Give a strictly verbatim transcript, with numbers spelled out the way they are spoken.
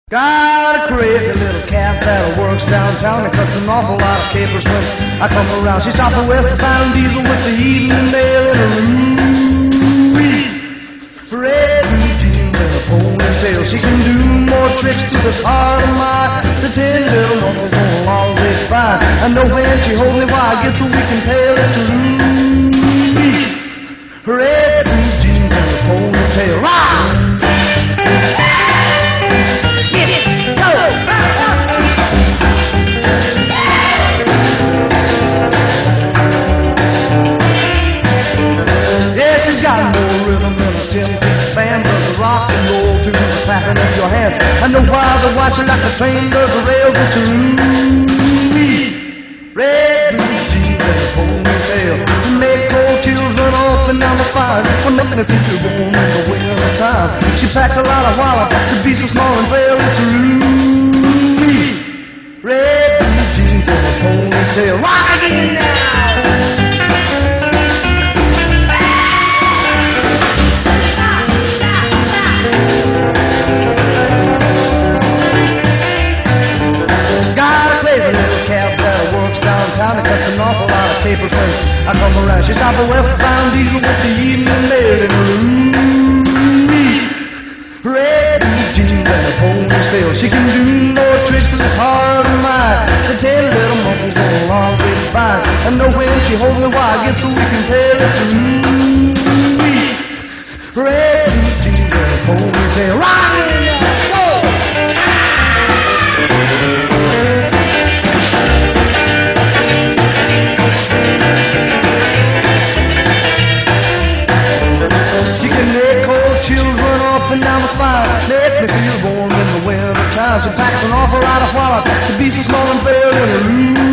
Got a crazy little cat that works downtown and cuts an awful lot of capers when I come around. She stopped at West Town Diesel with the evening mail in her room. Red blue jeans and a ponytail. She can do more tricks to this heart of mine. The ten little monkeys on a long red fine. I know when she holds me while I get so weak and pale. It's a room. Red blue jeans and a ponytail. Rock! She's got more rhythm than a ten-piece band. Does the rock and roll to the clapping of your hands. I know why they're watching like the train does the rails. It's a room. Red blue jeans and a ponytail. Make cold chills run up and down the spine. When nothing to keep you warm in the winter time. She packs a lot of wallop to be so small and frail. It's a room. Red blue jeans and a ponytail. Rock again now. Downtown, it cuts an awful lot of capers when I come around. She stopped at West Town Diesel with the evening mail in her room. Red blue jeans and a ponytail. She can do more tricks to this heart of mine. The ten little monkeys on a long red vine. I know when she holds me while I get so weak and pale. It's a room. Red blue jeans and a ponytail. Rockin'! She can make cold chills run up and down my spine. Make me feel warm in the winter time. She packs an awful lot of wallet to be so small and frail in a room.